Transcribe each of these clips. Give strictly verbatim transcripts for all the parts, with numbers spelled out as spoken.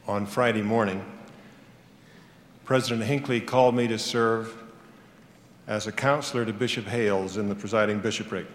On Friday morning, President Hinckley called me to serve as a counselor to Bishop Hales in the presiding bishopric.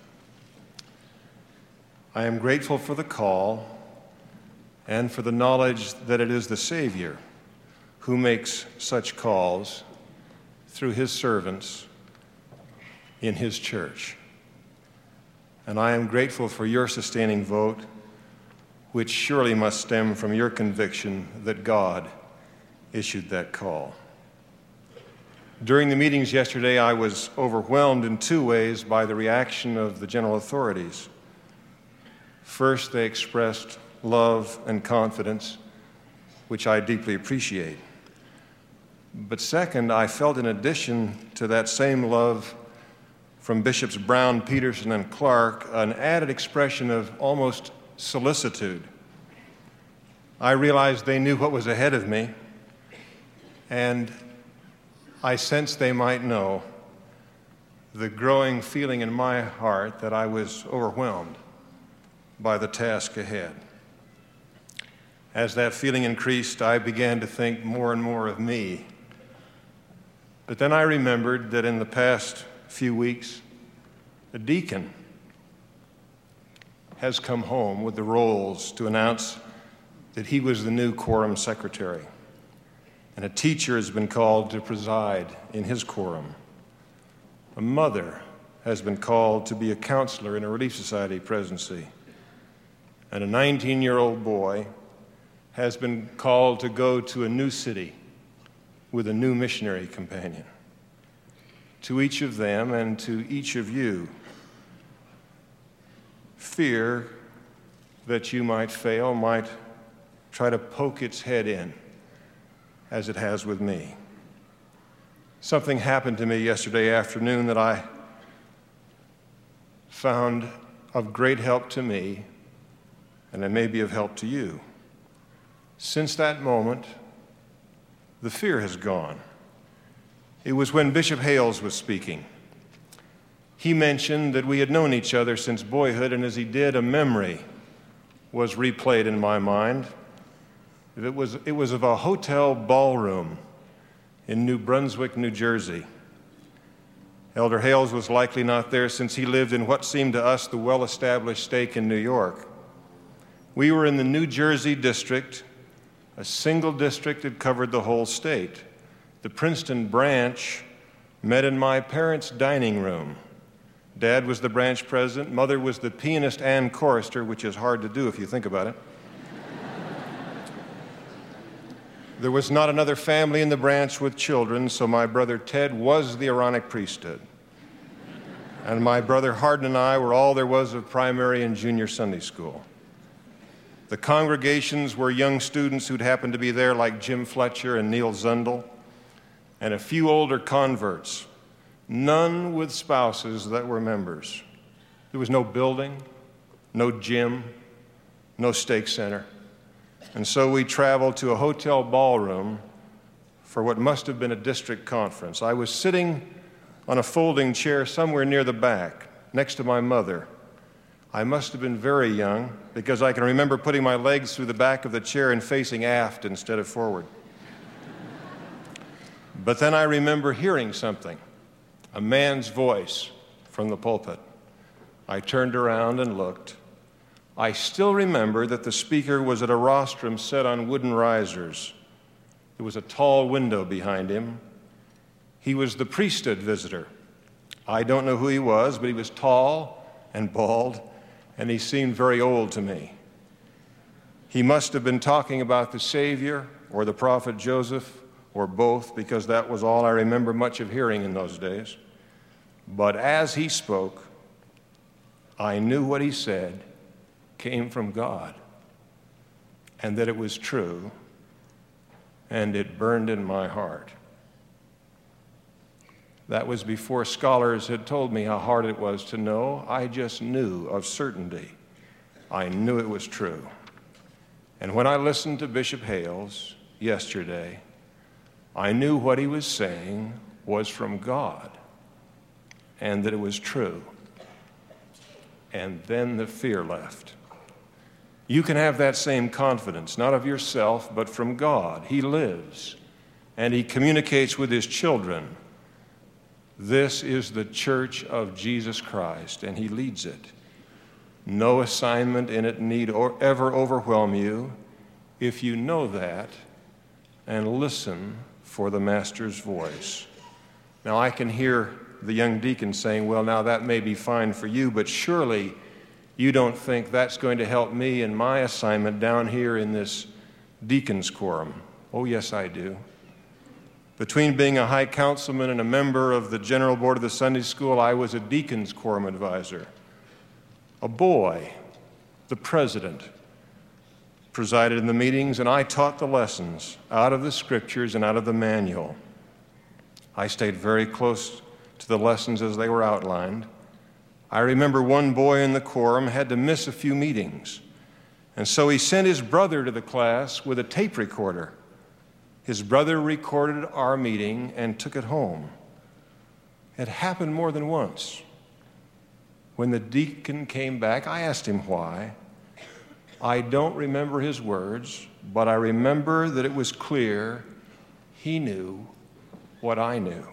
I am grateful for the call and for the knowledge that it is the Savior who makes such calls through his servants in his church. And I am grateful for your sustaining vote, which surely must stem from your conviction that God issued that call. During the meetings yesterday, I was overwhelmed in two ways by the reaction of the general authorities. First, they expressed love and confidence, which I deeply appreciate. But second, I felt in addition to that same love from Bishops Brown, Peterson, and Clark, an added expression of almost solicitude. I realized they knew what was ahead of me, and I sensed they might know the growing feeling in my heart that I was overwhelmed by the task ahead. As that feeling increased, I began to think more and more of me. But then I remembered that in the past few weeks, a deacon has come home with the rolls to announce that he was the new quorum secretary, and a teacher has been called to preside in his quorum. A mother has been called to be a counselor in a Relief Society presidency, and a nineteen-year-old boy has been called to go to a new city with a new missionary companion. To each of them and to each of you, fear that you might fail might try to poke its head in, as it has with me. Something happened to me yesterday afternoon that I found of great help to me, and it may be of help to you. Since that moment, the fear has gone. It was when Bishop Hales was speaking. He mentioned that we had known each other since boyhood, and as he did, a memory was replayed in my mind. It was, it was of a hotel ballroom in New Brunswick, New Jersey. Elder Hales was likely not there since he lived in what seemed to us the well-established stake in New York. We were in the New Jersey district, a single district that covered the whole state. The Princeton branch met in my parents' dining room. Dad was the branch president, Mother was the pianist and chorister, which is hard to do if you think about it. There was not another family in the branch with children, so my brother Ted was the Aaronic priesthood. And my brother Hardin and I were all there was of primary and junior Sunday school. The congregations were young students who'd happened to be there, like Jim Fletcher and Neil Zundel, and a few older converts, none with spouses that were members. There was no building, no gym, no stake center. And so we traveled to a hotel ballroom for what must have been a district conference. I was sitting on a folding chair somewhere near the back, next to my mother. I must have been very young because I can remember putting my legs through the back of the chair and facing aft instead of forward. But then I remember hearing something, a man's voice from the pulpit. I turned around and looked. I still remember that the speaker was at a rostrum set on wooden risers. There was a tall window behind him. He was the priesthood visitor. I don't know who he was, but he was tall and bald, and he seemed very old to me. He must have been talking about the Savior or the prophet Joseph or both, because that was all I remember much of hearing in those days. But as he spoke, I knew what he said came from God, and that it was true, and it burned in my heart. That was before scholars had told me how hard it was to know. I just knew of certainty. I knew it was true. And when I listened to Bishop Hales yesterday, I knew what he was saying was from God, and that it was true. And then the fear left. You can have that same confidence, not of yourself, but from God. He lives, and He communicates with His children. This is the church of Jesus Christ, and He leads it. No assignment in it need or ever overwhelm you if you know that and listen for the Master's voice. Now, I can hear the young deacon saying, well, now that may be fine for you, but surely you don't think that's going to help me in my assignment down here in this deacon's quorum. Oh, yes, I do. Between being a high councilman and a member of the general board of the Sunday school, I was a deacon's quorum advisor. A boy, the president, presided in the meetings, and I taught the lessons out of the scriptures and out of the manual. I stayed very close to the lessons as they were outlined. I remember one boy in the quorum had to miss a few meetings, and so he sent his brother to the class with a tape recorder. His brother recorded our meeting and took it home. It happened more than once. When the deacon came back, I asked him why. I don't remember his words, but I remember that it was clear he knew what I knew.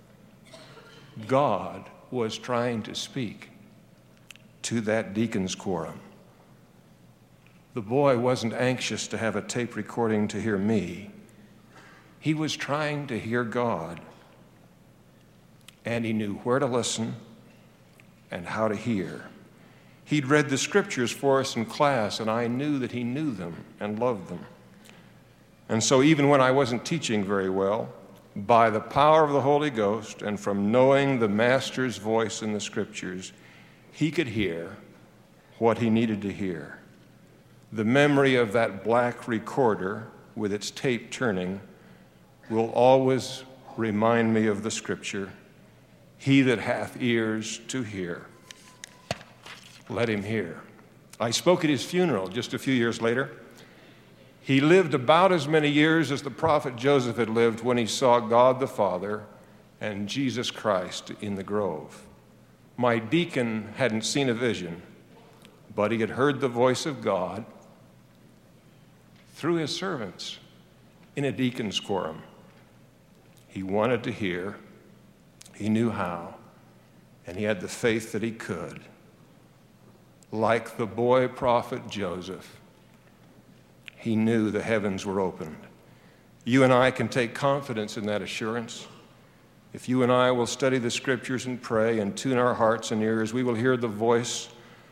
God was trying to speak to that deacon's quorum. The boy wasn't anxious to have a tape recording to hear me. He was trying to hear God, and he knew where to listen and how to hear. He'd read the scriptures for us in class, and I knew that he knew them and loved them. And so even when I wasn't teaching very well, by the power of the Holy Ghost and from knowing the Master's voice in the scriptures, he could hear what he needed to hear. The memory of that black recorder with its tape turning will always remind me of the scripture, he that hath ears to hear, let him hear. I spoke at his funeral just a few years later. He lived about as many years as the prophet Joseph had lived when he saw God the Father and Jesus Christ in the grove. My deacon hadn't seen a vision, but he had heard the voice of God through his servants in a deacon's quorum. He wanted to hear, he knew how, and he had the faith that he could. Like the boy prophet Joseph, he knew the heavens were opened. You and I can take confidence in that assurance. If you and I will study the scriptures and pray and tune our hearts and ears, we will hear the voice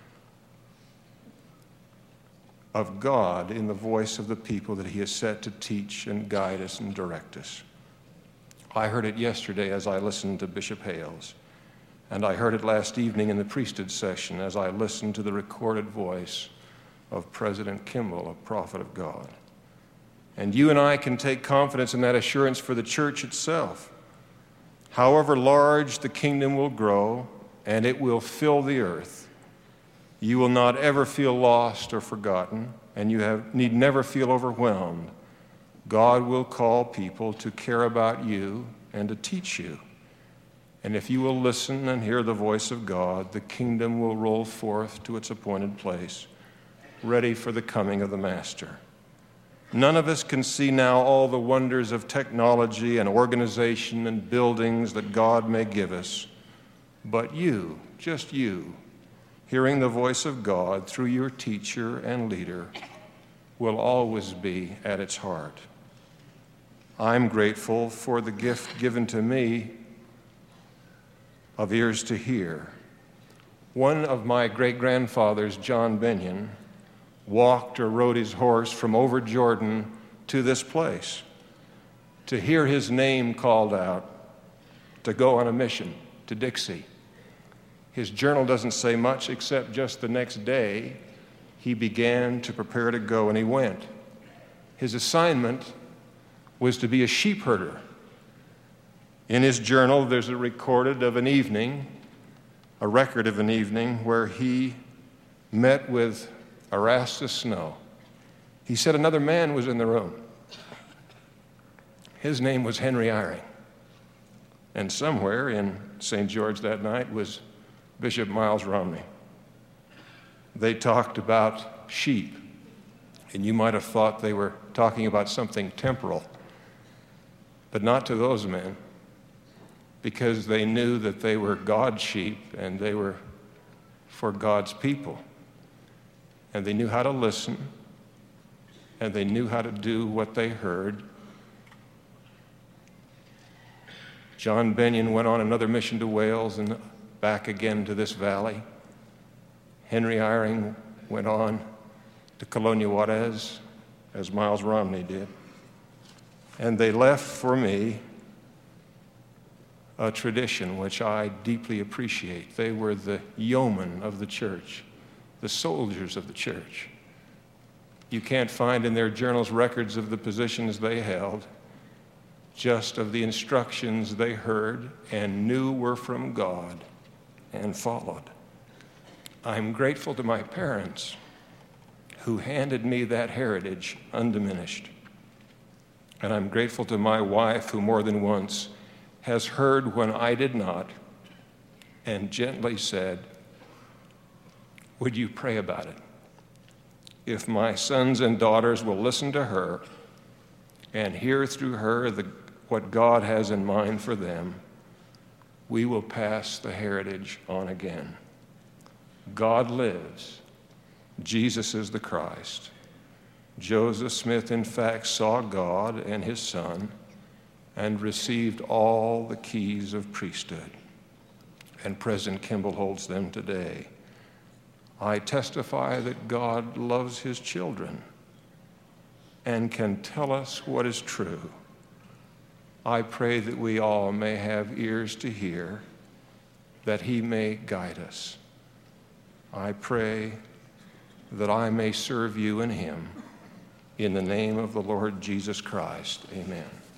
of God in the voice of the people that he has set to teach and guide us and direct us. I heard it yesterday as I listened to Bishop Hales, and I heard it last evening in the priesthood session as I listened to the recorded voice of President Kimball, a prophet of God. And you and I can take confidence in that assurance for the church itself. However large the kingdom will grow, and it will fill the earth, you will not ever feel lost or forgotten, and you have, need never feel overwhelmed. God will call people to care about you and to teach you. And if you will listen and hear the voice of God, the kingdom will roll forth to its appointed place, ready for the coming of the Master. None of us can see now all the wonders of technology and organization and buildings that God may give us, but you, just you, hearing the voice of God through your teacher and leader, will always be at its heart. I'm grateful for the gift given to me of ears to hear. One of my great-grandfathers, John Benyon, walked or rode his horse from over Jordan to this place to hear his name called out to go on a mission to Dixie. His journal doesn't say much except just the next day he began to prepare to go, and he went. His assignment was to be a sheep herder. In his journal, there's a recorded of an evening, a record of an evening where he met with Erastus Snow. He said another man was in the room. His name was Henry Eyring. And somewhere in Saint George that night was Bishop Miles Romney. They talked about sheep And you might have thought they were talking about something temporal, but not to those men, because they knew that they were God's sheep and they were for God's people. And they knew how to listen, and they knew how to do what they heard. John Benyon went on another mission to Wales and back again to this valley. Henry Eyring went on to Colonia Juarez, as Miles Romney did. And they left for me a tradition which I deeply appreciate. They were the yeomen of the church, the soldiers of the church. You can't find in their journals records of the positions they held, just of the instructions they heard and knew were from God and followed. I'm grateful to my parents who handed me that heritage undiminished. And I'm grateful to my wife who more than once has heard when I did not and gently said, "Would you pray about it? If my sons and daughters will listen to her and hear through her the, what God has in mind for them, we will pass the heritage on again." God lives. Jesus is the Christ. Joseph Smith, in fact, saw God and his Son and received all the keys of priesthood. And President Kimball holds them today. I testify that God loves his children and can tell us what is true. I pray that we all may have ears to hear, that he may guide us. I pray that I may serve you in him. In the name of the Lord Jesus Christ, amen.